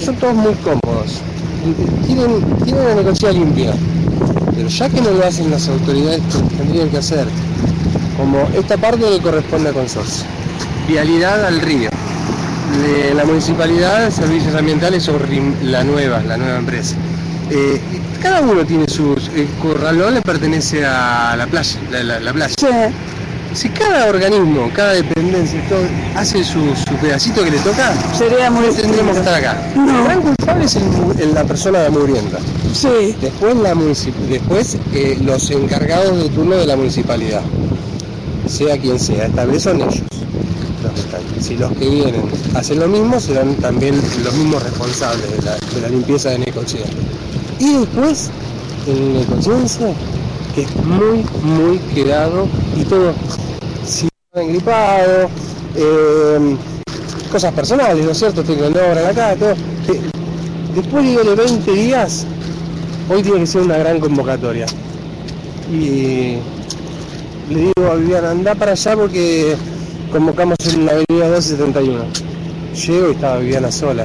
son todos muy cómodos, tienen una necochea limpia, pero ya que no lo hacen las autoridades que tendrían que hacer, como esta parte le corresponde a consorcio, vialidad al río, de la municipalidad, servicios ambientales o la nueva empresa. Cada uno tiene sus... El corralón le pertenece a la playa, la playa. Sí. Si cada organismo, cada dependencia, todo, hace su pedacito que le toca, sería muy... tendríamos que estar acá. No. El gran culpable es la persona mugrienta. Sí. Después los encargados de turno de la municipalidad, sea quien sea, esta vez son ellos los que están. Si los que vienen hacen lo mismo, serán también los mismos responsables de la limpieza de Necochea. Y después, en Necochea, que es muy, muy quedado y todo, si engripado, cosas personales, ¿no es cierto? Tengo el obra acá, todo. Después de 20 días, hoy tiene que ser una gran convocatoria. Y le digo a Viviana, anda para allá porque convocamos en la avenida 1271. Llego y estaba Viviana sola.